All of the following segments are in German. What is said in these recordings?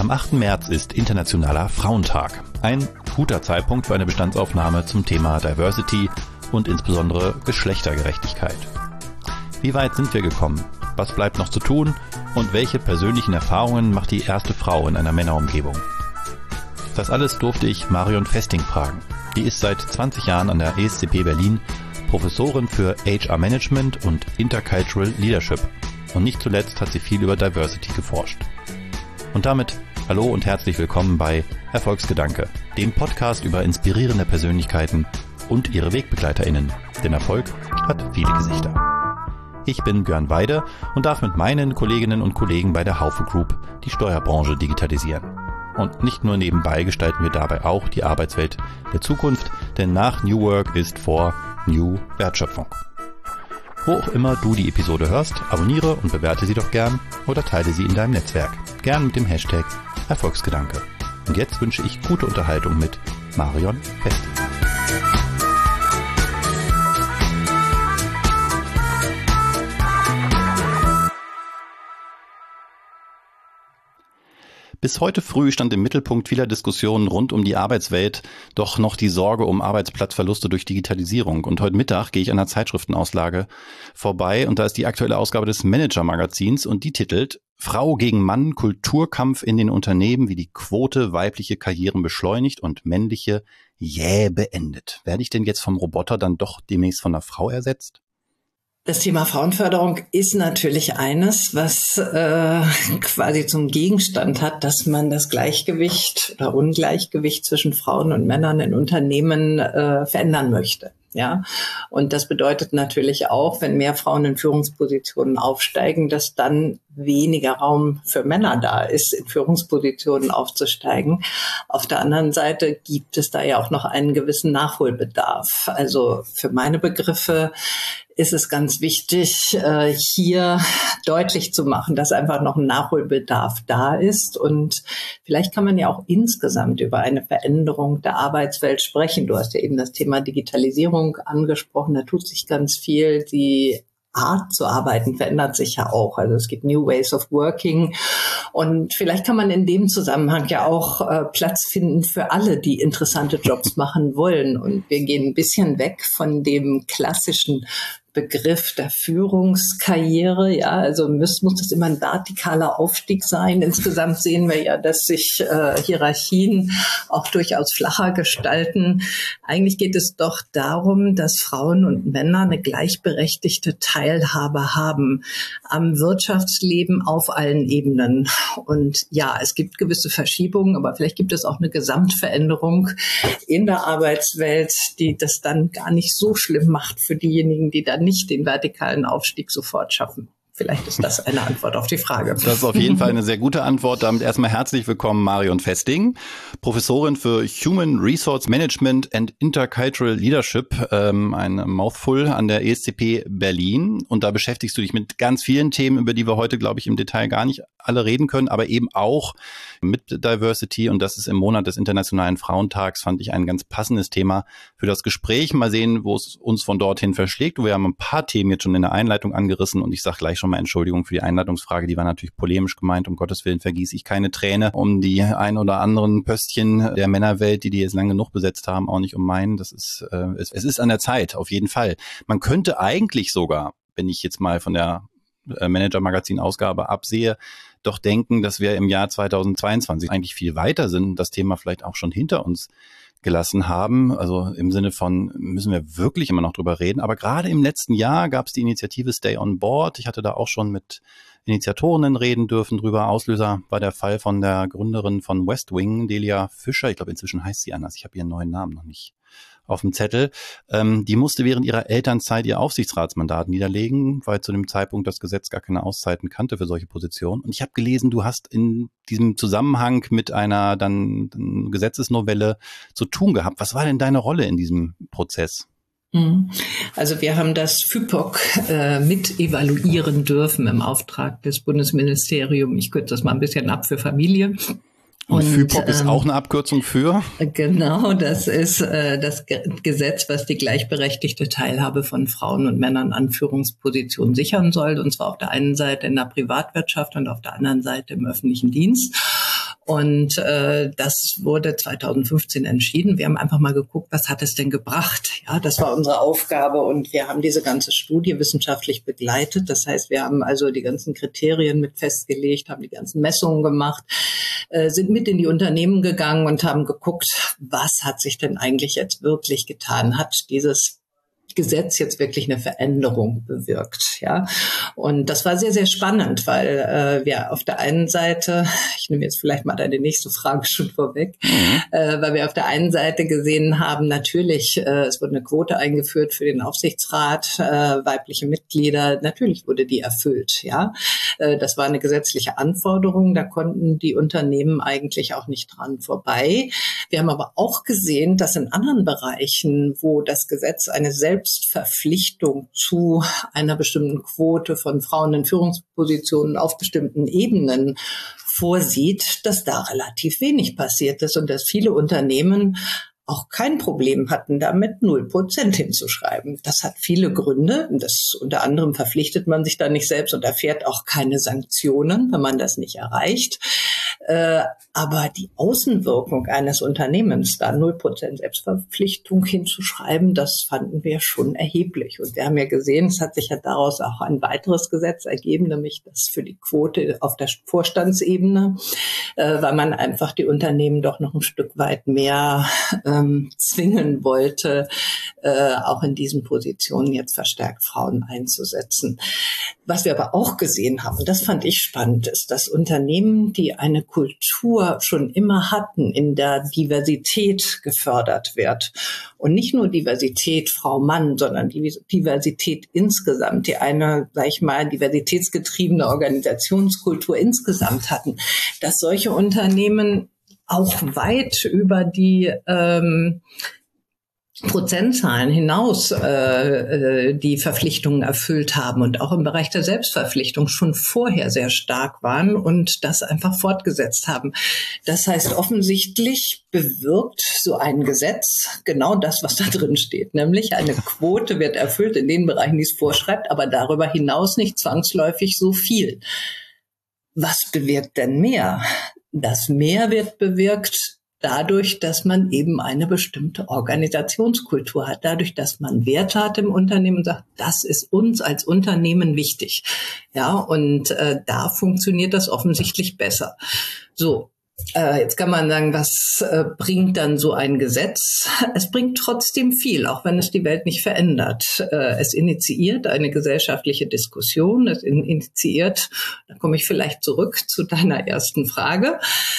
Am 8. März ist Internationaler Frauentag. Ein guter Zeitpunkt für eine Bestandsaufnahme zum Thema Diversity und insbesondere Geschlechtergerechtigkeit. Wie weit sind wir gekommen? Was bleibt noch zu tun? Und welche persönlichen Erfahrungen macht die erste Frau in einer Männerumgebung? Das alles durfte ich Marion Festing fragen. Die ist seit 20 Jahren an der ESCP Berlin Professorin für HR Management und Intercultural Leadership. Und nicht zuletzt hat sie viel über Diversity geforscht. Und damit hallo und herzlich willkommen bei Erfolgsgedanke, dem Podcast über inspirierende Persönlichkeiten und ihre WegbegleiterInnen. Denn Erfolg hat viele Gesichter. Ich bin Björn Weide und darf mit meinen Kolleginnen und Kollegen bei der Haufe Group die Steuerbranche digitalisieren. Und nicht nur nebenbei gestalten wir dabei auch die Arbeitswelt der Zukunft, denn nach New Work ist vor New Wertschöpfung. Wo auch immer du die Episode hörst, abonniere und bewerte sie doch gern oder teile sie in deinem Netzwerk. Gern mit dem Hashtag Erfolgsgedanke. Und jetzt wünsche ich gute Unterhaltung mit Marion Festing. Bis heute früh stand im Mittelpunkt vieler Diskussionen rund um die Arbeitswelt doch noch die Sorge um Arbeitsplatzverluste durch Digitalisierung. Und heute Mittag gehe ich an der Zeitschriftenauslage vorbei und da ist die aktuelle Ausgabe des Manager-Magazins und die titelt Frau gegen Mann, Kulturkampf in den Unternehmen, wie die Quote weibliche Karrieren beschleunigt und männliche beendet. Werde ich denn jetzt vom Roboter dann doch demnächst von einer Frau ersetzt? Das Thema Frauenförderung ist natürlich eines, was quasi zum Gegenstand hat, dass man das Gleichgewicht oder Ungleichgewicht zwischen Frauen und Männern in Unternehmen verändern möchte. Ja, und das bedeutet natürlich auch, wenn mehr Frauen in Führungspositionen aufsteigen, dass dann weniger Raum für Männer da ist, in Führungspositionen aufzusteigen. Auf der anderen Seite gibt es da ja auch noch einen gewissen Nachholbedarf. Also für meine Begriffe ist es ganz wichtig, hier deutlich zu machen, dass einfach noch ein Nachholbedarf da ist. Und vielleicht kann man ja auch insgesamt über eine Veränderung der Arbeitswelt sprechen. Du hast ja eben das Thema Digitalisierung angesprochen. Da tut sich ganz viel. Die Art zu arbeiten verändert sich ja auch. Also es gibt New Ways of Working. Und vielleicht kann man in dem Zusammenhang ja auch Platz finden für alle, die interessante Jobs machen wollen. Und wir gehen ein bisschen weg von dem klassischen Begriff der Führungskarriere, ja, also muss das immer ein vertikaler Aufstieg sein. Insgesamt sehen wir ja, dass sich Hierarchien auch durchaus flacher gestalten. Eigentlich geht es doch darum, dass Frauen und Männer eine gleichberechtigte Teilhabe haben am Wirtschaftsleben auf allen Ebenen. Und ja, es gibt gewisse Verschiebungen, aber vielleicht gibt es auch eine Gesamtveränderung in der Arbeitswelt, die das dann gar nicht so schlimm macht für diejenigen, die dann nicht den vertikalen Aufstieg sofort schaffen. Vielleicht ist das eine Antwort auf die Frage. Das ist auf jeden Fall eine sehr gute Antwort. Damit erstmal herzlich willkommen Marion Festing, Professorin für Human Resource Management and Intercultural Leadership, ein Mouthful an der ESCP Berlin. Und da beschäftigst du dich mit ganz vielen Themen, über die wir heute, glaube ich, im Detail gar nicht alle reden können, aber eben auch mit Diversity. Und das ist im Monat des Internationalen Frauentags, fand ich ein ganz passendes Thema für das Gespräch. Mal sehen, wo es uns von dorthin verschlägt. Wir haben ein paar Themen jetzt schon in der Einleitung angerissen und ich sage gleich schon mal Entschuldigung für die Einleitungsfrage, die war natürlich polemisch gemeint. Um Gottes Willen vergieße ich keine Träne um die ein oder anderen Pöstchen der Männerwelt, die jetzt lang genug besetzt haben, auch nicht um meinen. Das ist, es ist an der Zeit, auf jeden Fall. Man könnte eigentlich sogar, wenn ich jetzt mal von der Manager-Magazin-Ausgabe absehe, doch denken, dass wir im Jahr 2022 eigentlich viel weiter sind, das Thema vielleicht auch schon hinter uns gelassen haben. Also im Sinne von, müssen wir wirklich immer noch drüber reden. Aber gerade im letzten Jahr gab es die Initiative Stay on Board. Ich hatte da auch schon mit Initiatorinnen reden dürfen drüber. Auslöser war der Fall von der Gründerin von West Wing, Delia Fischer. Ich glaube, inzwischen heißt sie anders. Ich habe ihren neuen Namen noch nicht auf dem Zettel. Die musste während ihrer Elternzeit ihr Aufsichtsratsmandat niederlegen, weil zu dem Zeitpunkt das Gesetz gar keine Auszeiten kannte für solche Positionen. Und ich habe gelesen, du hast in diesem Zusammenhang mit einer dann Gesetzesnovelle zu tun gehabt. Was war denn deine Rolle in diesem Prozess? Also wir haben das FYPOC mit evaluieren dürfen im Auftrag des Bundesministeriums. Ich kürze das mal ein bisschen ab, für Familie. Und FYPOC ist auch eine Abkürzung für? Genau, das ist das Gesetz, was die gleichberechtigte Teilhabe von Frauen und Männern an Führungspositionen sichern soll. Und zwar auf der einen Seite in der Privatwirtschaft und auf der anderen Seite im öffentlichen Dienst. Und das wurde 2015 entschieden. Wir haben einfach mal geguckt, was hat es denn gebracht? Ja, das war unsere Aufgabe und wir haben diese ganze Studie wissenschaftlich begleitet. Das heißt, wir haben also die ganzen Kriterien mit festgelegt, haben die ganzen Messungen gemacht, sind mit in die Unternehmen gegangen und haben geguckt, was hat sich denn eigentlich jetzt wirklich getan? Hat dieses Gesetz jetzt wirklich eine Veränderung bewirkt, ja? Und das war sehr, sehr spannend, weil wir auf der einen Seite, ich nehme jetzt vielleicht mal deine nächste Frage schon vorweg, weil wir auf der einen Seite gesehen haben, natürlich, es wurde eine Quote eingeführt für den Aufsichtsrat, weibliche Mitglieder, natürlich wurde die erfüllt, ja? Das war eine gesetzliche Anforderung, da konnten die Unternehmen eigentlich auch nicht dran vorbei. Wir haben aber auch gesehen, dass in anderen Bereichen, wo das Gesetz eine Selbstverpflichtung zu einer bestimmten Quote von Frauen in Führungspositionen auf bestimmten Ebenen vorsieht, dass da relativ wenig passiert ist und dass viele Unternehmen auch kein Problem hatten, damit 0% hinzuschreiben. Das hat viele Gründe. Das unter anderem verpflichtet man sich da nicht selbst und erfährt auch keine Sanktionen, wenn man das nicht erreicht. Aber die Außenwirkung eines Unternehmens, da 0% Selbstverpflichtung hinzuschreiben, das fanden wir schon erheblich. Und wir haben ja gesehen, es hat sich ja daraus auch ein weiteres Gesetz ergeben, nämlich das für die Quote auf der Vorstandsebene, weil man einfach die Unternehmen doch noch ein Stück weit mehr zwingen wollte, auch in diesen Positionen jetzt verstärkt Frauen einzusetzen. Was wir aber auch gesehen haben, und das fand ich spannend, ist, dass Unternehmen, die eine Kultur schon immer hatten, in der Diversität gefördert wird. Und nicht nur Diversität Frau-Mann, sondern die Diversität insgesamt, die eine, sag ich mal, diversitätsgetriebene Organisationskultur insgesamt hatten, dass solche Unternehmen auch weit über die Prozentzahlen hinaus die Verpflichtungen erfüllt haben und auch im Bereich der Selbstverpflichtung schon vorher sehr stark waren und das einfach fortgesetzt haben. Das heißt, offensichtlich bewirkt so ein Gesetz genau das, was da drin steht, nämlich eine Quote wird erfüllt in den Bereichen, die es vorschreibt, aber darüber hinaus nicht zwangsläufig so viel. Was bewirkt denn mehr? Das Mehr wird bewirkt dadurch, dass man eben eine bestimmte Organisationskultur hat, dadurch, dass man Werte hat im Unternehmen und sagt, das ist uns als Unternehmen wichtig. Ja, und da funktioniert das offensichtlich besser. So. Jetzt kann man sagen, was bringt dann so ein Gesetz? Es bringt trotzdem viel, auch wenn es die Welt nicht verändert. Es initiiert eine gesellschaftliche Diskussion, es initiiert, da komme ich vielleicht zurück zu deiner ersten Frage,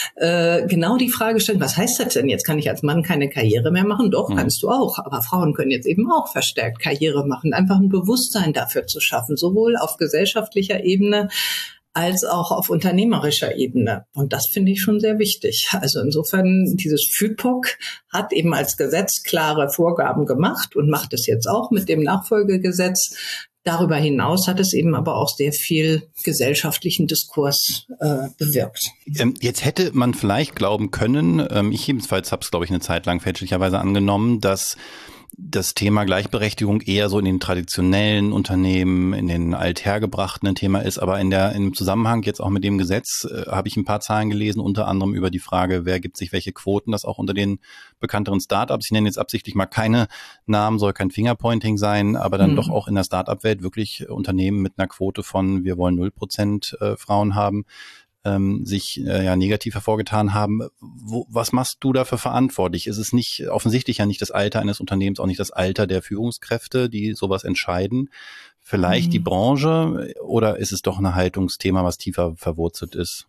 genau die Frage stellen, was heißt das denn? Jetzt kann ich als Mann keine Karriere mehr machen? Doch, kannst du auch, aber Frauen können jetzt eben auch verstärkt Karriere machen, einfach ein Bewusstsein dafür zu schaffen, sowohl auf gesellschaftlicher Ebene als auch auf unternehmerischer Ebene. Und das finde ich schon sehr wichtig. Also insofern, dieses FYPOC hat eben als Gesetz klare Vorgaben gemacht und macht es jetzt auch mit dem Nachfolgegesetz. Darüber hinaus hat es eben aber auch sehr viel gesellschaftlichen Diskurs bewirkt. Jetzt hätte man vielleicht glauben können, ich jedenfalls habe es, glaube ich, eine Zeit lang fälschlicherweise angenommen, dass das Thema Gleichberechtigung eher so in den traditionellen Unternehmen, in den althergebrachten ein Thema ist. Aber im Zusammenhang jetzt auch mit dem Gesetz habe ich ein paar Zahlen gelesen, unter anderem über die Frage, wer gibt sich welche Quoten, das auch unter den bekannteren Startups. Ich nenne jetzt absichtlich mal keine Namen, soll kein Fingerpointing sein, aber dann doch auch in der Startup-Welt wirklich Unternehmen mit einer Quote von, wir wollen 0% Frauen haben, sich negativ hervorgetan haben. Was machst du dafür verantwortlich? Ist es nicht offensichtlich ja nicht das Alter eines Unternehmens, auch nicht das Alter der Führungskräfte, die sowas entscheiden? Vielleicht die Branche oder ist es doch ein Haltungsthema, was tiefer verwurzelt ist?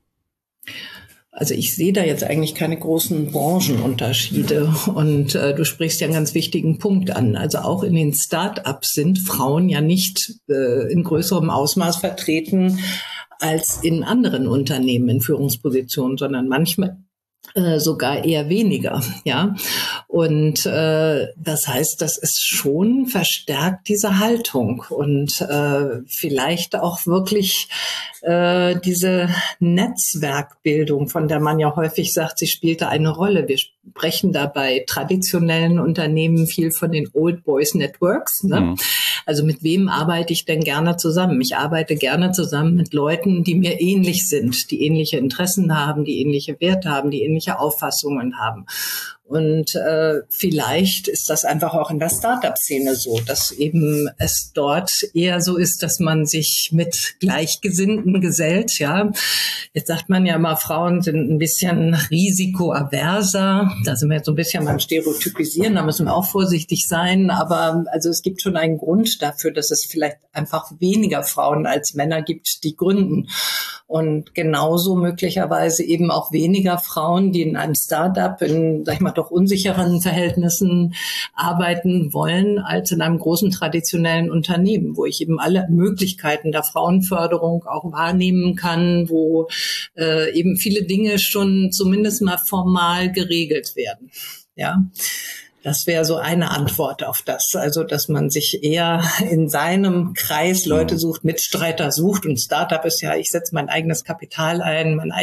Also ich sehe da jetzt eigentlich keine großen Branchenunterschiede und du sprichst ja einen ganz wichtigen Punkt an. Also auch in den Start-ups sind Frauen ja nicht in größerem Ausmaß vertreten als in anderen Unternehmen in Führungspositionen, sondern manchmal sogar eher weniger, ja. Und das heißt, das ist schon verstärkt diese Haltung und vielleicht auch wirklich diese Netzwerkbildung, von der man ja häufig sagt, sie spielte eine Rolle. Wir sprechen da bei traditionellen Unternehmen viel von den Old Boys Networks. Ne? Mhm. Also mit wem arbeite ich denn gerne zusammen? Ich arbeite gerne zusammen mit Leuten, die mir ähnlich sind, die ähnliche Interessen haben, die ähnliche Werte haben, die ähnliche Auffassungen haben. Und vielleicht ist das einfach auch in der Startup-Szene so, dass eben es dort eher so ist, dass man sich mit Gleichgesinnten gesellt. Ja, jetzt sagt man ja immer, Frauen sind ein bisschen risikoaverser. Da sind wir jetzt so ein bisschen beim Stereotypisieren, da müssen wir auch vorsichtig sein. Aber also es gibt schon einen Grund dafür, dass es vielleicht einfach weniger Frauen als Männer gibt, die gründen. Und genauso möglicherweise eben auch weniger Frauen, die in einem Startup in, sag ich mal, doch unsicheren Verhältnissen arbeiten wollen, als in einem großen traditionellen Unternehmen, wo ich eben alle Möglichkeiten der Frauenförderung auch wahrnehmen kann, wo eben viele Dinge schon zumindest mal formal geregelt werden. Ja. Das wäre so eine Antwort auf das. Also, dass man sich eher in seinem Kreis Leute sucht, Mitstreiter sucht. Und Startup ist ja, ich setze mein eigenes Kapital ein, meine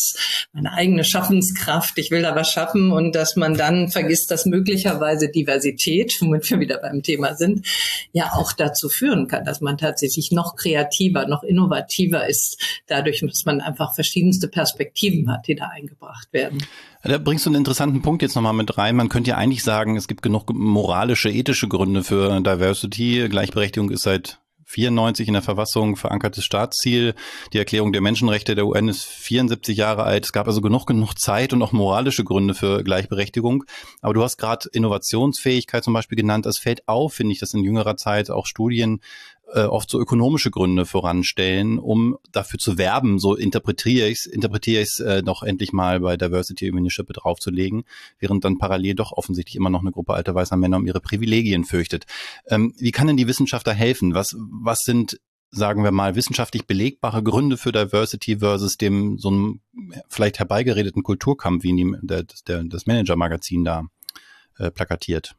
eigene Schaffenskraft. Ich will da was schaffen. Und dass man dann vergisst, dass möglicherweise Diversität, womit wir wieder beim Thema sind, ja auch dazu führen kann, dass man tatsächlich noch kreativer, noch innovativer ist. Dadurch, dass man einfach verschiedenste Perspektiven hat, die da eingebracht werden. Da bringst du einen interessanten Punkt jetzt nochmal mit rein. Man könnte ja eigentlich sagen, es gibt genug moralische, ethische Gründe für Diversity. Gleichberechtigung ist seit 94 in der Verfassung verankertes Staatsziel. Die Erklärung der Menschenrechte der UN ist 74 Jahre alt. Es gab also genug Zeit und auch moralische Gründe für Gleichberechtigung. Aber du hast gerade Innovationsfähigkeit zum Beispiel genannt. Es fällt auf, finde ich, dass in jüngerer Zeit auch Studien oft so ökonomische Gründe voranstellen, um dafür zu werben, so interpretiere ich es doch endlich mal bei Diversity Initiative draufzulegen, während dann parallel doch offensichtlich immer noch eine Gruppe alter weißer Männer um ihre Privilegien fürchtet. Wie kann denn die Wissenschaft da helfen? Was sind, sagen wir mal, wissenschaftlich belegbare Gründe für Diversity versus dem so einem vielleicht herbeigeredeten Kulturkampf, wie das Manager-Magazin da plakatiert?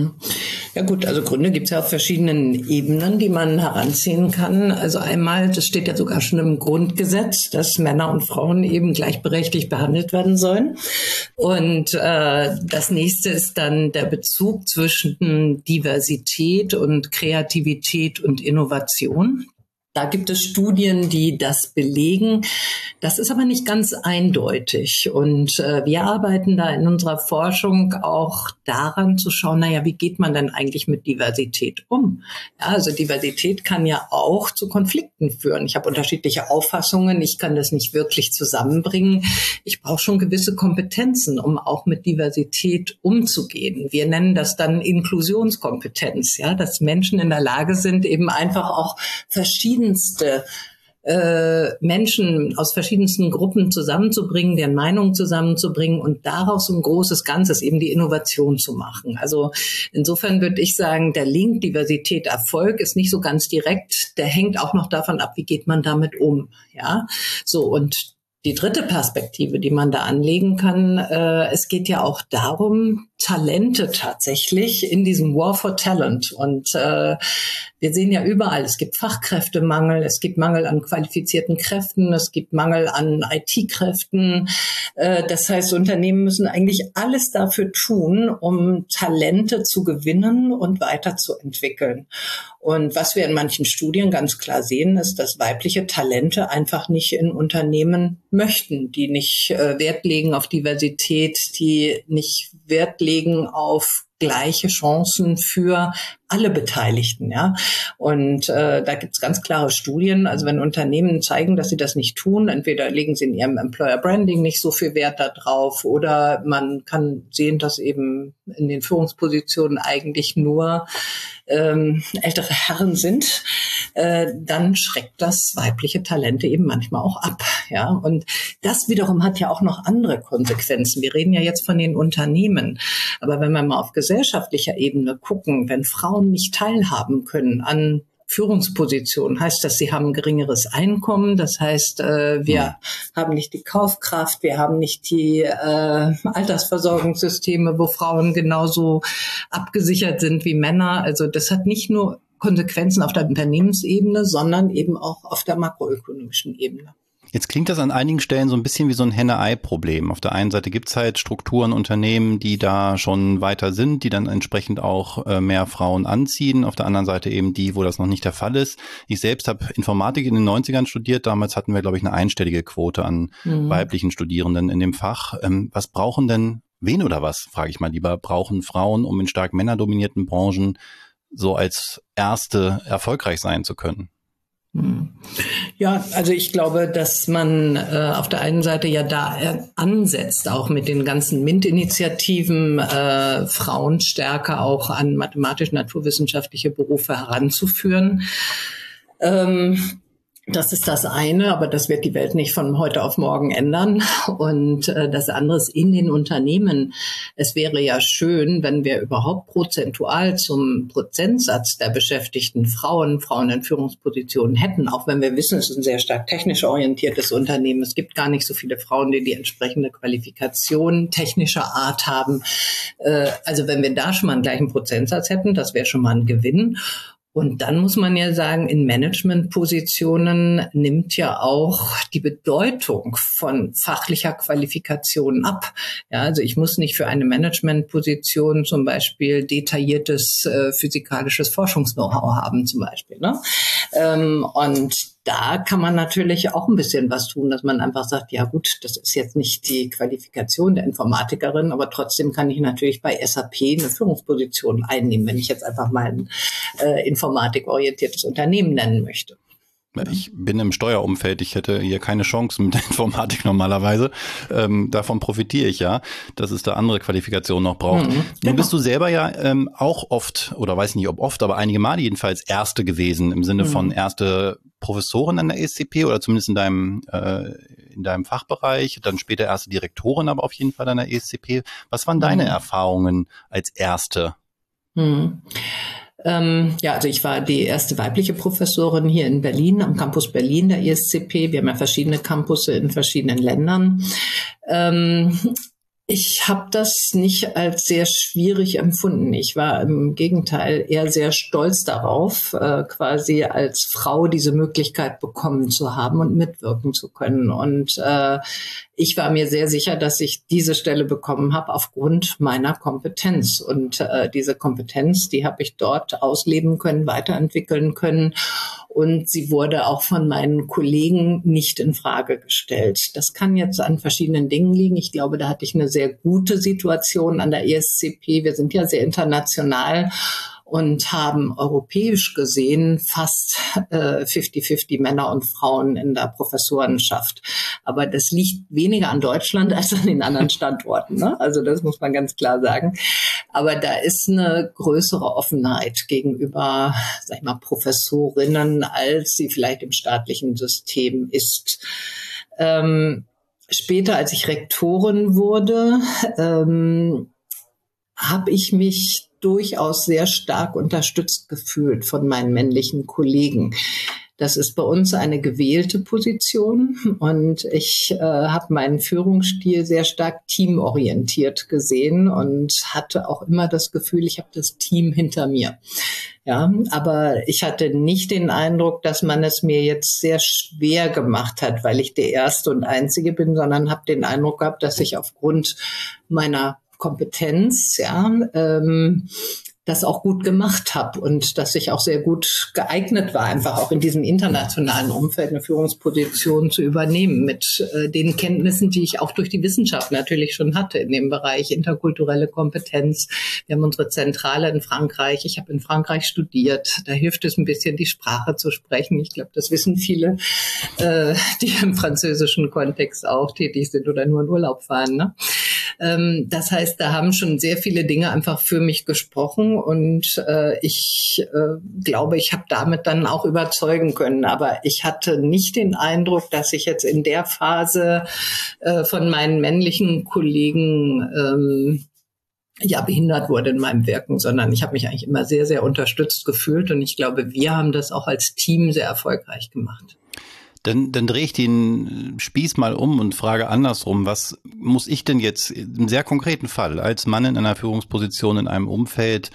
Ja gut, also Gründe gibt es ja auf verschiedenen Ebenen, die man heranziehen kann. Also einmal, das steht ja sogar schon im Grundgesetz, dass Männer und Frauen eben gleichberechtigt behandelt werden sollen. Und das nächste ist dann der Bezug zwischen Diversität und Kreativität und Innovation. Da gibt es Studien, die das belegen. Das ist aber nicht ganz eindeutig. Und wir arbeiten da in unserer Forschung auch daran zu schauen, naja, wie geht man denn eigentlich mit Diversität um? Ja, also Diversität kann ja auch zu Konflikten führen. Ich habe unterschiedliche Auffassungen. Ich kann das nicht wirklich zusammenbringen. Ich brauche schon gewisse Kompetenzen, um auch mit Diversität umzugehen. Wir nennen das dann Inklusionskompetenz, ja, dass Menschen in der Lage sind, eben einfach auch verschiedene Menschen aus verschiedensten Gruppen zusammenzubringen, deren Meinungen zusammenzubringen und daraus ein großes Ganzes, eben die Innovation zu machen. Also insofern würde ich sagen, der Link Diversität Erfolg ist nicht so ganz direkt, der hängt auch noch davon ab, wie geht man damit um. Ja, so, und die dritte Perspektive, die man da anlegen kann, es geht ja auch darum, Talente tatsächlich in diesem War for Talent. Und wir sehen ja überall, es gibt Fachkräftemangel, es gibt Mangel an qualifizierten Kräften, es gibt Mangel an IT-Kräften. Das heißt, Unternehmen müssen eigentlich alles dafür tun, um Talente zu gewinnen und weiterzuentwickeln. Und was wir in manchen Studien ganz klar sehen, ist, dass weibliche Talente einfach nicht in Unternehmen möchten, die nicht Wert legen auf Diversität, die nicht Wert legen auf gleiche Chancen für alle Beteiligten, ja. Und da gibt es ganz klare Studien. Also wenn Unternehmen zeigen, dass sie das nicht tun, entweder legen sie in ihrem Employer Branding nicht so viel Wert darauf, oder man kann sehen, dass eben in den Führungspositionen eigentlich nur ältere Herren sind, dann schreckt das weibliche Talente eben manchmal auch ab, ja. Und das wiederum hat ja auch noch andere Konsequenzen. Wir reden ja jetzt von den Unternehmen, aber wenn wir mal auf gesellschaftlicher Ebene gucken, wenn Frauen nicht teilhaben können an Führungspositionen, heißt das, sie haben ein geringeres Einkommen. Das heißt, wir haben nicht die Kaufkraft, wir haben nicht die Altersversorgungssysteme, wo Frauen genauso abgesichert sind wie Männer. Also das hat nicht nur Konsequenzen auf der Unternehmensebene, sondern eben auch auf der makroökonomischen Ebene. Jetzt klingt das an einigen Stellen so ein bisschen wie so ein Henne-Ei-Problem. Auf der einen Seite gibt's halt Strukturen, Unternehmen, die da schon weiter sind, die dann entsprechend auch mehr Frauen anziehen. Auf der anderen Seite eben die, wo das noch nicht der Fall ist. Ich selbst habe Informatik in den 90ern studiert. Damals hatten wir, glaube ich, eine einstellige Quote an weiblichen Studierenden in dem Fach. Was brauchen denn, wen oder was, frage ich mal lieber, brauchen Frauen, um in stark männerdominierten Branchen so als Erste erfolgreich sein zu können? Ja, also ich glaube, dass man auf der einen Seite ja da ansetzt, auch mit den ganzen MINT-Initiativen, Frauen stärker auch an mathematisch-naturwissenschaftliche Berufe heranzuführen. Das ist das eine, aber das wird die Welt nicht von heute auf morgen ändern. Und das andere ist in den Unternehmen. Es wäre ja schön, wenn wir überhaupt prozentual zum Prozentsatz der beschäftigten Frauen in Führungspositionen hätten, auch wenn wir wissen, es ist ein sehr stark technisch orientiertes Unternehmen. Es gibt gar nicht so viele Frauen, die entsprechende Qualifikation technischer Art haben. Also wenn wir da schon mal einen gleichen Prozentsatz hätten, das wäre schon mal ein Gewinn. Und dann muss man ja sagen, in Managementpositionen nimmt ja auch die Bedeutung von fachlicher Qualifikation ab. Ja, also ich muss nicht für eine Managementposition zum Beispiel detailliertes physikalisches Forschungs-Know-how haben zum Beispiel, ne? Und da kann man natürlich auch ein bisschen was tun, dass man einfach sagt, ja gut, das ist jetzt nicht die Qualifikation der Informatikerin, aber trotzdem kann ich natürlich bei SAP eine Führungsposition einnehmen, wenn ich jetzt einfach mal ein informatikorientiertes Unternehmen nennen möchte. Ich bin im Steuerumfeld, ich hätte hier keine Chance mit der Informatik normalerweise. Davon profitiere ich ja, dass es da andere Qualifikationen noch braucht. Nun bist du selber ja auch oft, oder weiß nicht ob oft, aber einige Male jedenfalls Erste gewesen, im Sinne von erste Professorin an der ESCP oder zumindest in deinem Fachbereich, dann später erste Direktorin, aber auf jeden Fall an der ESCP. Was waren deine Erfahrungen als Erste? Ja, also ich war die erste weibliche Professorin hier in Berlin, am Campus Berlin der ESCP. Wir haben ja verschiedene Campusse in verschiedenen Ländern. Ich habe das nicht als sehr schwierig empfunden. Ich war im Gegenteil eher sehr stolz darauf, quasi als Frau diese Möglichkeit bekommen zu haben und mitwirken zu können. Und ich war mir sehr sicher, dass ich diese Stelle bekommen habe aufgrund meiner Kompetenz. Und diese Kompetenz, die habe ich dort ausleben können, weiterentwickeln können. Und sie wurde auch von meinen Kollegen nicht in Frage gestellt. Das kann jetzt an verschiedenen Dingen liegen. Ich glaube, da hatte ich eine sehr gute Situation an der ESCP. Wir sind ja sehr international und haben europäisch gesehen fast 50-50 Männer und Frauen in der Professorenschaft. Aber das liegt weniger an Deutschland als an den anderen Standorten, ne? Also das muss man ganz klar sagen. Aber da ist eine größere Offenheit gegenüber, sag ich mal, Professorinnen, als sie vielleicht im staatlichen System ist. Später, als ich Rektorin wurde, habe ich mich durchaus sehr stark unterstützt gefühlt von meinen männlichen Kollegen. Das ist bei uns eine gewählte Position und ich habe meinen Führungsstil sehr stark teamorientiert gesehen und hatte auch immer das Gefühl, ich habe das Team hinter mir. Ja, aber ich hatte nicht den Eindruck, dass man es mir jetzt sehr schwer gemacht hat, weil ich die Erste und Einzige bin, sondern habe den Eindruck gehabt, dass ich aufgrund meiner Kompetenz, das auch gut gemacht habe und dass ich auch sehr gut geeignet war, einfach auch in diesem internationalen Umfeld eine Führungsposition zu übernehmen mit den Kenntnissen, die ich auch durch die Wissenschaft natürlich schon hatte in dem Bereich interkulturelle Kompetenz. Wir haben unsere Zentrale in Frankreich. Ich habe in Frankreich studiert. Da hilft es ein bisschen, die Sprache zu sprechen. Ich glaube, das wissen viele, die im französischen Kontext auch tätig sind oder nur in Urlaub fahren, ne? Das heißt, da haben schon sehr viele Dinge einfach für mich gesprochen und ich glaube, ich habe damit dann auch überzeugen können. Aber ich hatte nicht den Eindruck, dass ich jetzt in der Phase von meinen männlichen Kollegen behindert wurde in meinem Wirken, sondern ich habe mich eigentlich immer sehr, sehr unterstützt gefühlt und ich glaube, wir haben das auch als Team sehr erfolgreich gemacht. Dann drehe ich den Spieß mal um und frage andersrum, was muss ich denn jetzt im sehr konkreten Fall als Mann in einer Führungsposition in einem Umfeld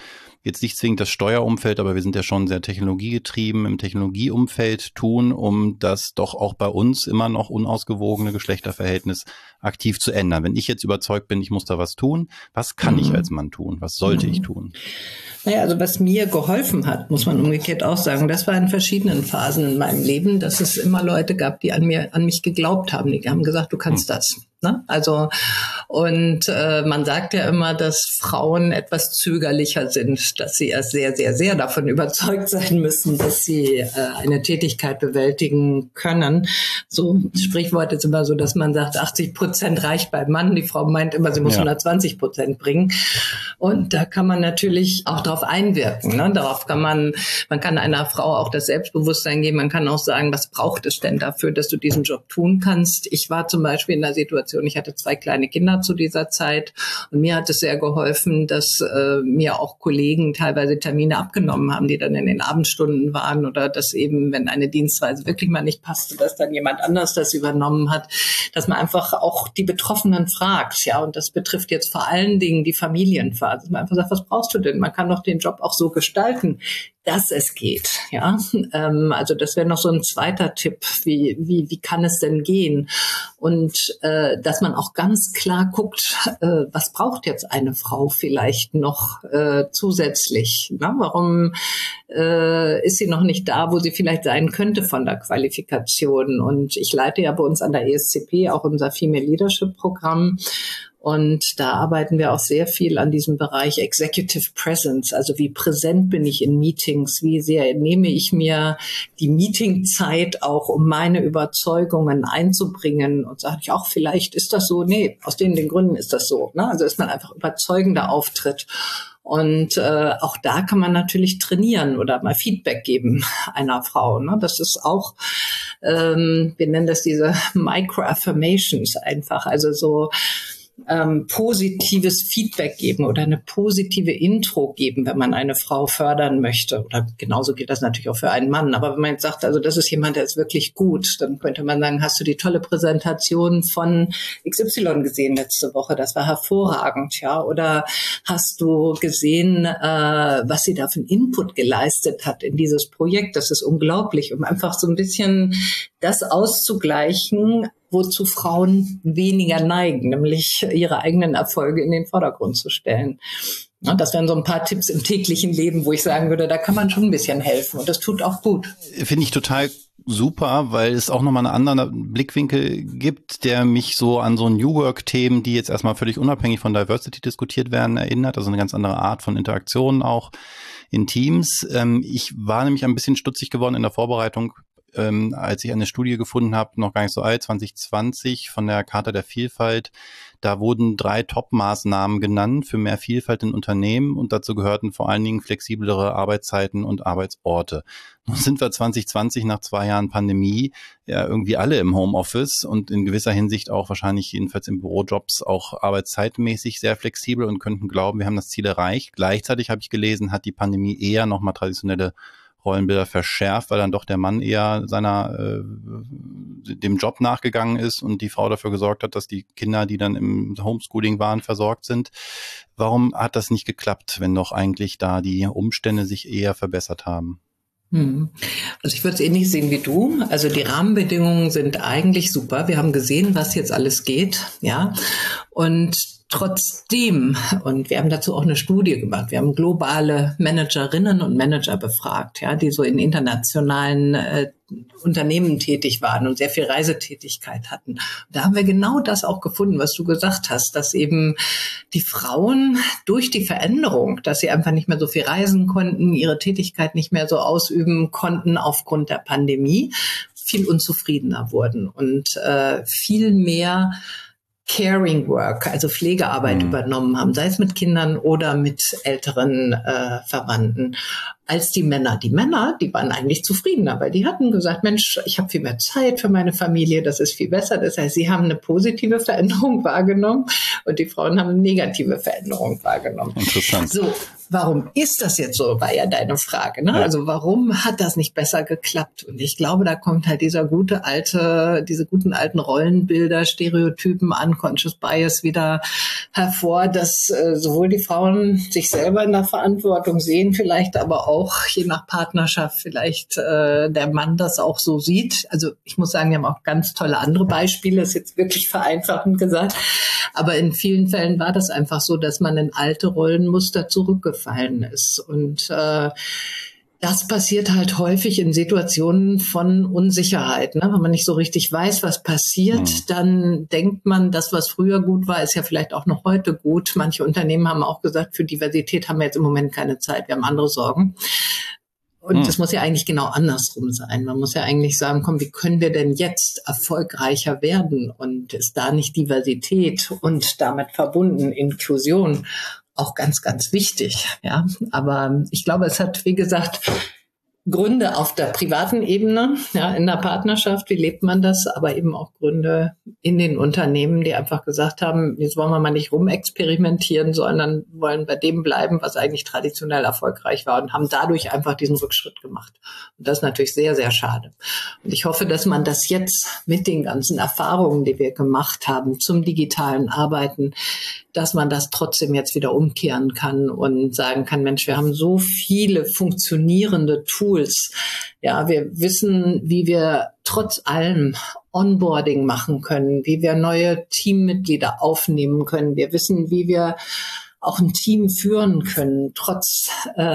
jetzt nicht zwingend das Steuerumfeld, aber wir sind ja schon sehr technologiegetrieben, im Technologieumfeld tun, um das doch auch bei uns immer noch unausgewogene Geschlechterverhältnis aktiv zu ändern? Wenn ich jetzt überzeugt bin, ich muss da was tun, was kann ich als Mann tun? Was sollte ich tun? Naja, also was mir geholfen hat, muss man umgekehrt auch sagen, das war in verschiedenen Phasen in meinem Leben, dass es immer Leute gab, die an mich geglaubt haben. Die haben gesagt, du kannst das. Ne? Also und man sagt ja immer, dass Frauen etwas zögerlicher sind, dass sie erst sehr, sehr, sehr davon überzeugt sein müssen, dass sie eine Tätigkeit bewältigen können. So Sprichwort ist immer so, dass man sagt, 80% reicht beim Mann. Die Frau meint immer, sie muss 120% bringen. Und da kann man natürlich auch darauf einwirken. Ne? Darauf kann man kann einer Frau auch das Selbstbewusstsein geben. Man kann auch sagen, was braucht es denn dafür, dass du diesen Job tun kannst? Ich war zum Beispiel in der Situation, ich hatte 2 kleine Kinder zu dieser Zeit und mir hat es sehr geholfen, dass mir auch Kollegen teilweise Termine abgenommen haben, die dann in den Abendstunden waren oder dass eben, wenn eine Dienstweise wirklich mal nicht passte, dass dann jemand anders das übernommen hat, dass man einfach auch die Betroffenen fragt, ja, und das betrifft jetzt vor allen Dingen die Familienphase, dass man einfach sagt, was brauchst du denn? Man kann doch den Job auch so gestalten, dass es geht, ja. Also das wäre noch so ein zweiter Tipp, wie kann es denn gehen? Und dass man auch ganz klar guckt, was braucht jetzt eine Frau vielleicht noch zusätzlich? Na, warum ist sie noch nicht da, wo sie vielleicht sein könnte von der Qualifikation? Und ich leite ja bei uns an der ESCP auch unser Female Leadership Programm. Und da arbeiten wir auch sehr viel an diesem Bereich Executive Presence. Also wie präsent bin ich in Meetings? Wie sehr nehme ich mir die Meetingzeit auch, um meine Überzeugungen einzubringen? Und sage ich auch, vielleicht ist das so? Nee, aus den Gründen ist das so. Ne? Also dass man einfach überzeugender auftritt. Und auch da kann man natürlich trainieren oder mal Feedback geben einer Frau. Ne? Das ist auch, wir nennen das diese Micro-Affirmations einfach. Also so positives Feedback geben oder eine positive Intro geben, wenn man eine Frau fördern möchte. Oder genauso geht das natürlich auch für einen Mann. Aber wenn man jetzt sagt, also das ist jemand, der ist wirklich gut, dann könnte man sagen, hast du die tolle Präsentation von XY gesehen letzte Woche? Das war hervorragend, ja. Oder hast du gesehen, was sie da für einen Input geleistet hat in dieses Projekt? Das ist unglaublich, um einfach so ein bisschen das auszugleichen, wozu Frauen weniger neigen, nämlich ihre eigenen Erfolge in den Vordergrund zu stellen. Ja, das wären so ein paar Tipps im täglichen Leben, wo ich sagen würde, da kann man schon ein bisschen helfen und das tut auch gut. Finde ich total super, weil es auch nochmal einen anderen Blickwinkel gibt, der mich so an so New Work-Themen, die jetzt erstmal völlig unabhängig von Diversity diskutiert werden, erinnert. Also eine ganz andere Art von Interaktion auch in Teams. Ich war nämlich ein bisschen stutzig geworden in der Vorbereitung, als ich eine Studie gefunden habe, noch gar nicht so alt, 2020 von der Charta der Vielfalt. Da wurden 3 Top-Maßnahmen genannt für mehr Vielfalt in Unternehmen und dazu gehörten vor allen Dingen flexiblere Arbeitszeiten und Arbeitsorte. Nun sind wir 2020 nach 2 Jahren Pandemie ja irgendwie alle im Homeoffice und in gewisser Hinsicht auch wahrscheinlich jedenfalls in Bürojobs auch arbeitszeitmäßig sehr flexibel und könnten glauben, wir haben das Ziel erreicht. Gleichzeitig habe ich gelesen, hat die Pandemie eher nochmal traditionelle Rollenbilder verschärft, weil dann doch der Mann eher dem Job nachgegangen ist und die Frau dafür gesorgt hat, dass die Kinder, die dann im Homeschooling waren, versorgt sind. Warum hat das nicht geklappt, wenn doch eigentlich da die Umstände sich eher verbessert haben? Also ich würde es ähnlich sehen wie du. Also die Rahmenbedingungen sind eigentlich super. Wir haben gesehen, was jetzt alles geht, ja. Und trotzdem, und wir haben dazu auch eine Studie gemacht, wir haben globale Managerinnen und Manager befragt, ja, die so in internationalen Unternehmen tätig waren und sehr viel Reisetätigkeit hatten. Und da haben wir genau das auch gefunden, was du gesagt hast, dass eben die Frauen durch die Veränderung, dass sie einfach nicht mehr so viel reisen konnten, ihre Tätigkeit nicht mehr so ausüben konnten aufgrund der Pandemie, viel unzufriedener wurden und viel mehr Caring Work, also Pflegearbeit übernommen haben, sei es mit Kindern oder mit älteren Verwandten, als die Männer. Die Männer, die waren eigentlich zufriedener, weil die hatten gesagt, Mensch, ich habe viel mehr Zeit für meine Familie, das ist viel besser. Das heißt, sie haben eine positive Veränderung wahrgenommen und die Frauen haben eine negative Veränderung wahrgenommen. Interessant. So, warum ist das jetzt so, war ja deine Frage, ne? Also warum hat das nicht besser geklappt? Und ich glaube, da kommt halt diese guten alten Rollenbilder, Stereotypen, Unconscious Bias wieder hervor, dass sowohl die Frauen sich selber in der Verantwortung sehen, vielleicht aber auch je nach Partnerschaft vielleicht der Mann das auch so sieht. Also ich muss sagen, wir haben auch ganz tolle andere Beispiele, ist jetzt wirklich vereinfachend gesagt, aber in vielen Fällen war das einfach so, dass man in alte Rollenmuster zurückgefallen ist. Und das passiert halt häufig in Situationen von Unsicherheit. Ne? Wenn man nicht so richtig weiß, was passiert, dann denkt man, das, was früher gut war, ist ja vielleicht auch noch heute gut. Manche Unternehmen haben auch gesagt, für Diversität haben wir jetzt im Moment keine Zeit, wir haben andere Sorgen. Und das muss ja eigentlich genau andersrum sein. Man muss ja eigentlich sagen, komm, wie können wir denn jetzt erfolgreicher werden? Und ist da nicht Diversität und damit verbunden Inklusion auch ganz, ganz wichtig? Ja, aber ich glaube, es hat, wie gesagt, Gründe auf der privaten Ebene, ja, in der Partnerschaft, wie lebt man das, aber eben auch Gründe in den Unternehmen, die einfach gesagt haben, jetzt wollen wir mal nicht rumexperimentieren, sondern wollen bei dem bleiben, was eigentlich traditionell erfolgreich war und haben dadurch einfach diesen Rückschritt gemacht. Und das ist natürlich sehr, sehr schade. Und ich hoffe, dass man das jetzt mit den ganzen Erfahrungen, die wir gemacht haben zum digitalen Arbeiten, dass man das trotzdem jetzt wieder umkehren kann und sagen kann, Mensch, wir haben so viele funktionierende Tools. Ja, wir wissen, wie wir trotz allem Onboarding machen können, wie wir neue Teammitglieder aufnehmen können. Wir wissen, wie wir auch ein Team führen können, trotz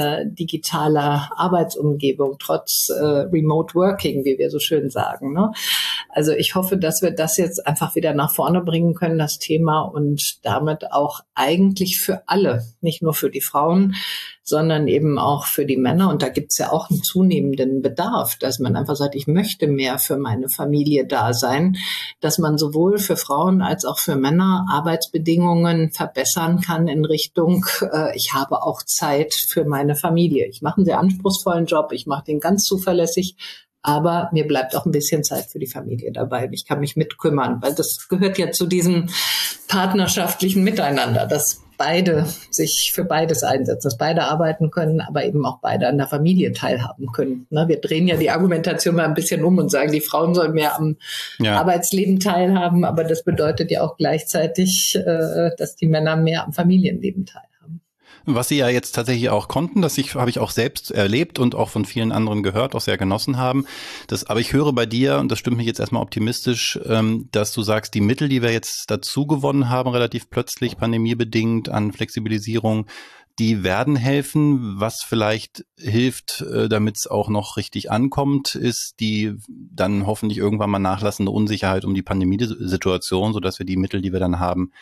digitaler Arbeitsumgebung, trotz Remote Working, wie wir so schön sagen. Ne? Also ich hoffe, dass wir das jetzt einfach wieder nach vorne bringen können, das Thema, und damit auch eigentlich für alle, nicht nur für die Frauen, sondern eben auch für die Männer. Und da gibt es ja auch einen zunehmenden Bedarf, dass man einfach sagt, ich möchte mehr für meine Familie da sein, dass man sowohl für Frauen als auch für Männer Arbeitsbedingungen verbessern kann in Richtung, ich habe auch Zeit für meine Familie. Ich mache einen sehr anspruchsvollen Job, ich mache den ganz zuverlässig, aber mir bleibt auch ein bisschen Zeit für die Familie dabei. Ich kann mich mitkümmern, weil das gehört ja zu diesem partnerschaftlichen Miteinander, dass beide sich für beides einsetzen, dass beide arbeiten können, aber eben auch beide an der Familie teilhaben können. Wir drehen ja die Argumentation mal ein bisschen um und sagen, die Frauen sollen mehr am Arbeitsleben teilhaben, aber das bedeutet ja auch gleichzeitig, dass die Männer mehr am Familienleben teilhaben. Was Sie ja jetzt tatsächlich auch konnten, habe ich auch selbst erlebt und auch von vielen anderen gehört, auch sehr genossen haben. Aber ich höre bei dir, und das stimmt mich jetzt erstmal optimistisch, dass du sagst, die Mittel, die wir jetzt dazu gewonnen haben, relativ plötzlich, pandemiebedingt an Flexibilisierung, die werden helfen. Was vielleicht hilft, damit es auch noch richtig ankommt, ist die dann hoffentlich irgendwann mal nachlassende Unsicherheit um die Pandemiesituation, sodass wir die Mittel, die wir dann haben,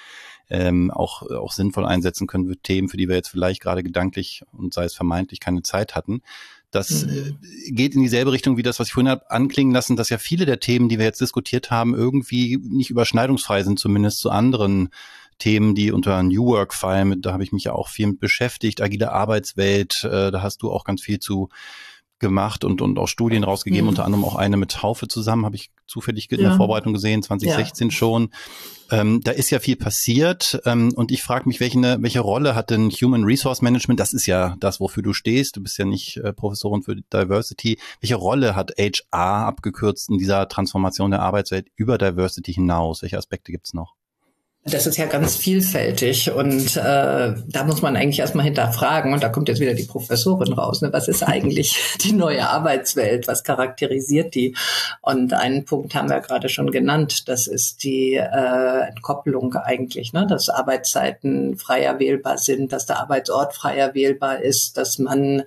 auch sinnvoll einsetzen können für Themen, für die wir jetzt vielleicht gerade gedanklich und sei es vermeintlich keine Zeit hatten. Das geht in dieselbe Richtung wie das, was ich vorhin habe anklingen lassen, dass ja viele der Themen, die wir jetzt diskutiert haben, irgendwie nicht überschneidungsfrei sind, zumindest zu anderen Themen, die unter New Work fallen. Da habe ich mich ja auch viel mit beschäftigt, agile Arbeitswelt, da hast du auch ganz viel zu gemacht und auch Studien rausgegeben, unter anderem auch eine mit Haufe zusammen, habe ich zufällig in der Vorbereitung gesehen, 2016 schon. Da ist ja viel passiert und ich frage mich, welche Rolle hat denn Human Resource Management, das ist ja das, wofür du stehst, du bist ja nicht Professorin für Diversity, welche Rolle hat HR abgekürzt in dieser Transformation der Arbeitswelt über Diversity hinaus? Welche Aspekte gibt's noch? Das ist ja ganz vielfältig und da muss man eigentlich erstmal hinterfragen, und da kommt jetzt wieder die Professorin raus, ne? Was ist eigentlich die neue Arbeitswelt? Was charakterisiert die? Und einen Punkt haben wir gerade schon genannt, das ist die Entkopplung eigentlich, ne? Dass Arbeitszeiten freier wählbar sind, dass der Arbeitsort freier wählbar ist, dass man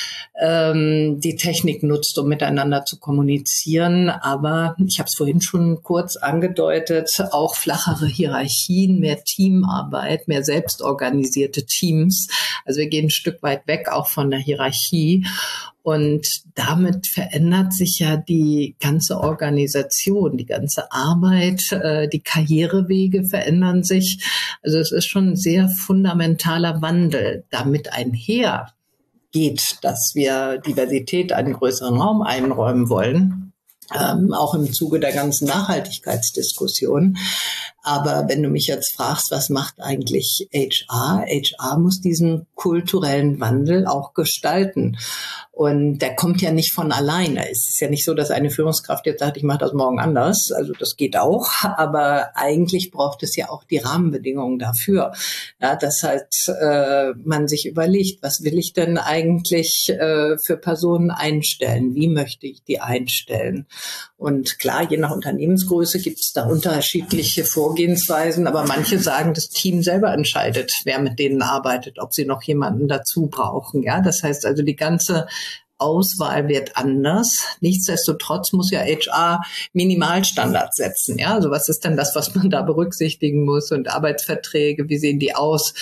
die Technik nutzt, um miteinander zu kommunizieren. Aber ich habe es vorhin schon kurz angedeutet, auch flachere Hierarchien, mehr Teamarbeit, mehr selbstorganisierte Teams. Also wir gehen ein Stück weit weg auch von der Hierarchie. Und damit verändert sich ja die ganze Organisation, die ganze Arbeit, die Karrierewege verändern sich. Also es ist schon ein sehr fundamentaler Wandel. Damit einher geht, dass wir Diversität einen größeren Raum einräumen wollen, auch im Zuge der ganzen Nachhaltigkeitsdiskussion. Aber wenn du mich jetzt fragst, was macht eigentlich HR? HR muss diesen kulturellen Wandel auch gestalten. Und der kommt ja nicht von alleine. Es ist ja nicht so, dass eine Führungskraft jetzt sagt, ich mache das morgen anders. Also das geht auch. Aber eigentlich braucht es ja auch die Rahmenbedingungen dafür. Ja, dass halt man sich überlegt, was will ich denn eigentlich für Personen einstellen? Wie möchte ich die einstellen? Und klar, je nach Unternehmensgröße gibt es da unterschiedliche Vorgehensweisen. Aber manche sagen, das Team selber entscheidet, wer mit denen arbeitet, ob sie noch jemanden dazu brauchen. Ja, das heißt also, die ganze Auswahl wird anders. Nichtsdestotrotz muss ja HR Minimalstandards setzen. Ja, also was ist denn das, was man da berücksichtigen muss? Und Arbeitsverträge, wie sehen die aus?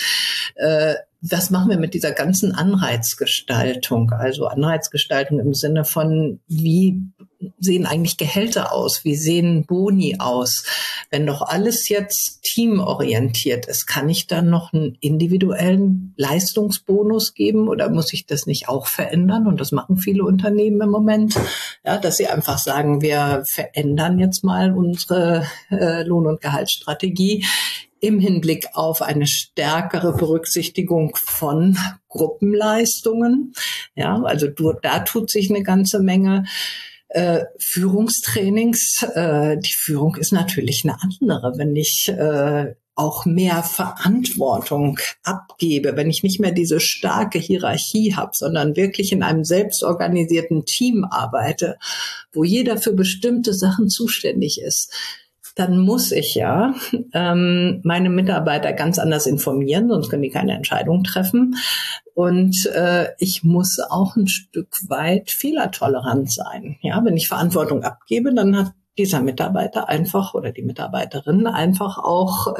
Was machen wir mit dieser ganzen Anreizgestaltung? Also Anreizgestaltung im Sinne von, wie sehen eigentlich Gehälter aus? Wie sehen Boni aus? Wenn doch alles jetzt teamorientiert ist, kann ich dann noch einen individuellen Leistungsbonus geben oder muss ich das nicht auch verändern? Und das machen viele Unternehmen im Moment, ja, dass sie einfach sagen, wir verändern jetzt mal unsere Lohn- und Gehaltsstrategie im Hinblick auf eine stärkere Berücksichtigung von Gruppenleistungen. Ja, also da tut sich eine ganze Menge. Führungstrainings, die Führung ist natürlich eine andere, wenn ich auch mehr Verantwortung abgebe, wenn ich nicht mehr diese starke Hierarchie habe, sondern wirklich in einem selbstorganisierten Team arbeite, wo jeder für bestimmte Sachen zuständig ist. Dann muss ich ja meine Mitarbeiter ganz anders informieren, sonst können die keine Entscheidung treffen. Und ich muss auch ein Stück weit fehlertolerant sein. Ja, wenn ich Verantwortung abgebe, dann hat dieser Mitarbeiter einfach oder die Mitarbeiterin einfach auch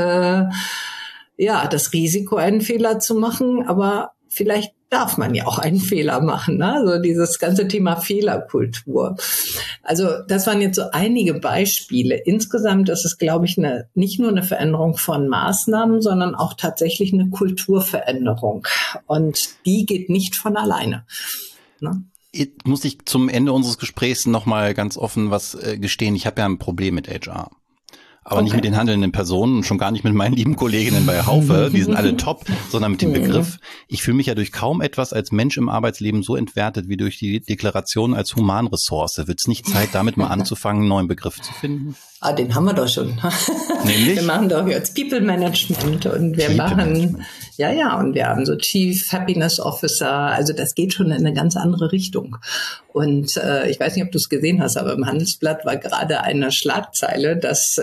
das Risiko, einen Fehler zu machen, aber vielleicht darf man ja auch einen Fehler machen, ne? Also dieses ganze Thema Fehlerkultur. Also das waren jetzt so einige Beispiele. Insgesamt ist es, glaube ich, nicht nur eine Veränderung von Maßnahmen, sondern auch tatsächlich eine Kulturveränderung. Und die geht nicht von alleine, ne? Jetzt muss ich zum Ende unseres Gesprächs nochmal ganz offen was gestehen. Ich habe ja ein Problem mit HR. Aber nicht mit den handelnden Personen und schon gar nicht mit meinen lieben Kolleginnen bei Haufe, die sind alle top, sondern mit dem Begriff. Ich fühle mich ja durch kaum etwas als Mensch im Arbeitsleben so entwertet wie durch die Deklaration als Humanressource. Wird es nicht Zeit, damit mal anzufangen, einen neuen Begriff zu finden? Ah, den haben wir doch schon. Nämlich? Wir machen doch jetzt People Management und wir machen, und wir haben so Chief Happiness Officer. Also das geht schon in eine ganz andere Richtung. Und ich weiß nicht, ob du es gesehen hast, aber im Handelsblatt war gerade eine Schlagzeile, dass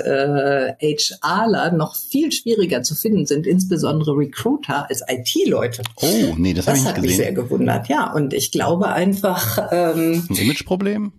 HRler noch viel schwieriger zu finden sind, insbesondere Recruiter als IT-Leute. Oh, nee, das habe ich nicht gesehen. Das hat mich sehr gewundert, ja. Und ich glaube einfach... ein Imageproblem?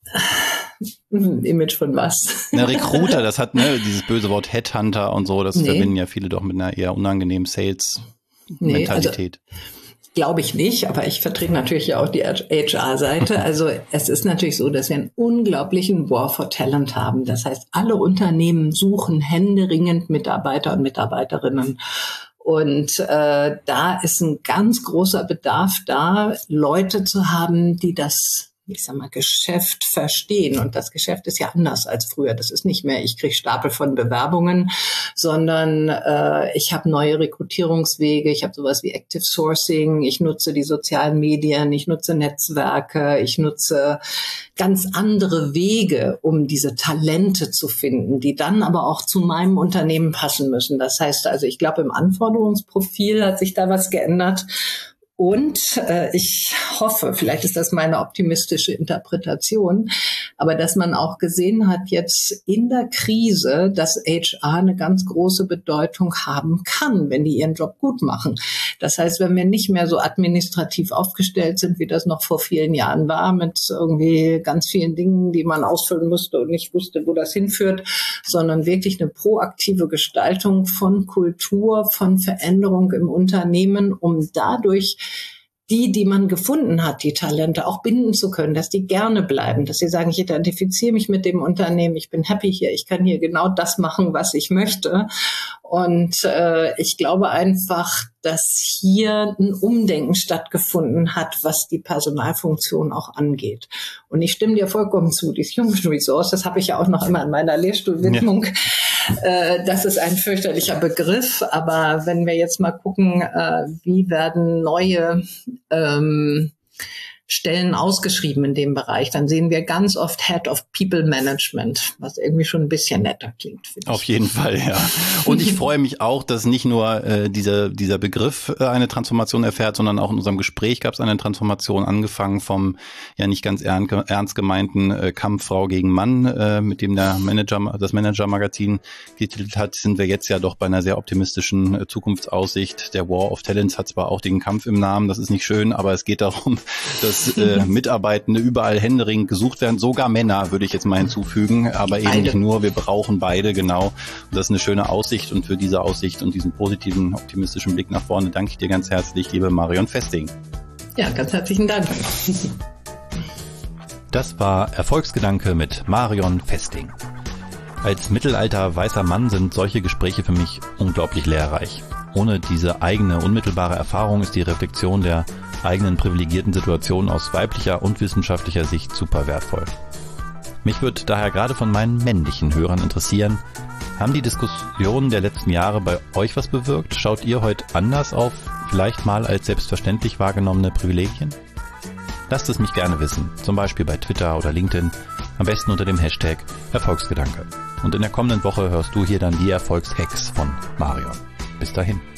Image von was? Na, Recruiter, das hat dieses böse Wort Headhunter und so, das verbinden ja viele doch mit einer eher unangenehmen Sales-Mentalität. Also, glaube ich nicht, aber ich vertrete natürlich auch die HR-Seite. Also es ist natürlich so, dass wir einen unglaublichen War for Talent haben. Das heißt, alle Unternehmen suchen händeringend Mitarbeiter und Mitarbeiterinnen. Und da ist ein ganz großer Bedarf da, Leute zu haben, die das, ich sag mal, Geschäft verstehen. Und das Geschäft ist ja anders als früher. Das ist nicht mehr, ich kriege Stapel von Bewerbungen, sondern ich habe neue Rekrutierungswege. Ich habe sowas wie Active Sourcing. Ich nutze die sozialen Medien. Ich nutze Netzwerke. Ich nutze ganz andere Wege, um diese Talente zu finden, die dann aber auch zu meinem Unternehmen passen müssen. Das heißt also, ich glaube, im Anforderungsprofil hat sich da was geändert. Und ich hoffe, vielleicht ist das meine optimistische Interpretation, aber dass man auch gesehen hat jetzt in der Krise, dass HR eine ganz große Bedeutung haben kann, wenn die ihren Job gut machen. Das heißt, wenn wir nicht mehr so administrativ aufgestellt sind, wie das noch vor vielen Jahren war, mit irgendwie ganz vielen Dingen, die man ausfüllen musste und nicht wusste, wo das hinführt, sondern wirklich eine proaktive Gestaltung von Kultur, von Veränderung im Unternehmen, um dadurch die man gefunden hat, die Talente auch binden zu können, dass die gerne bleiben, dass sie sagen, ich identifiziere mich mit dem Unternehmen, ich bin happy hier, ich kann hier genau das machen, was ich möchte. Und ich glaube einfach, dass hier ein Umdenken stattgefunden hat, was die Personalfunktion auch angeht. Und ich stimme dir vollkommen zu, die Human Resource, das habe ich ja auch noch immer in meiner Lehrstuhlwidmung Das ist ein fürchterlicher Begriff, aber wenn wir jetzt mal gucken, wie werden neue Stellen ausgeschrieben in dem Bereich, dann sehen wir ganz oft Head of People Management, was irgendwie schon ein bisschen netter klingt. Auf jeden Fall, ja. Und ich freue mich auch, dass nicht nur dieser Begriff eine Transformation erfährt, sondern auch in unserem Gespräch gab es eine Transformation, angefangen vom ja nicht ganz ernst gemeinten Kampf Frau gegen Mann, mit dem das Manager-Magazin getitelt hat, sind wir jetzt ja doch bei einer sehr optimistischen Zukunftsaussicht. Der War of Talents hat zwar auch den Kampf im Namen, das ist nicht schön, aber es geht darum, dass Mitarbeitende überall händeringend gesucht werden, sogar Männer, würde ich jetzt mal hinzufügen, aber eben nicht nur, wir brauchen beide, genau. Und das ist eine schöne Aussicht und für diese Aussicht und diesen positiven, optimistischen Blick nach vorne danke ich dir ganz herzlich, liebe Marion Festing. Ja, ganz herzlichen Dank. Das war Erfolgsgedanke mit Marion Festing. Als mittelalter weißer Mann sind solche Gespräche für mich unglaublich lehrreich. Ohne diese eigene unmittelbare Erfahrung ist die Reflexion der eigenen privilegierten Situation aus weiblicher und wissenschaftlicher Sicht super wertvoll. Mich würde daher gerade von meinen männlichen Hörern interessieren, haben die Diskussionen der letzten Jahre bei euch was bewirkt? Schaut ihr heute anders auf vielleicht mal als selbstverständlich wahrgenommene Privilegien? Lasst es mich gerne wissen, zum Beispiel bei Twitter oder LinkedIn, am besten unter dem Hashtag Erfolgsgedanke. Und in der kommenden Woche hörst du hier dann die Erfolgshacks von Marion. Bis dahin.